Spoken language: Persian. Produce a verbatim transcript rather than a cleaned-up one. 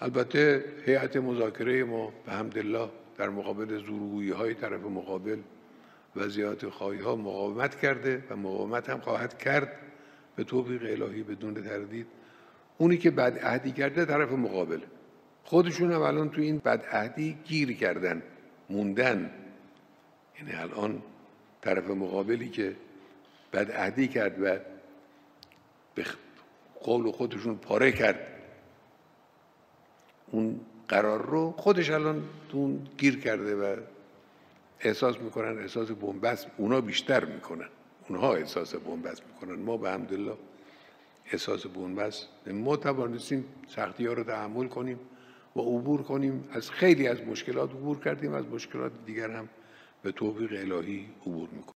البته هیئت مذاکره ما به حمدالله در مقابل زورگویی‌های طرف مقابل و زیادت‌خواهی‌ها مقاومت کرده و مقاومت هم خواهد کرد به توفیق الهی بدون تردید. اونی که بدعهدی کرده طرف مقابل، خودشون هم الان تو این بدعهدی گیر کردن، موندن. یعنی الان طرف مقابلی که بدعهدی کرد و به قول خودشون پاره کرد اون قرار رو، خودش الان تو گیر کرده و احساس میکنن احساس بنبست اونا بیشتر میکنن، اونها احساس بنبست میکنن. ما به حمدالله احساس بنبست، ما توانستیم سختی ها رو تحمل کنیم و عبور کنیم. از خیلی از مشکلات عبور کردیم، از مشکلات دیگر هم به توفیق الهی عبور میکنیم.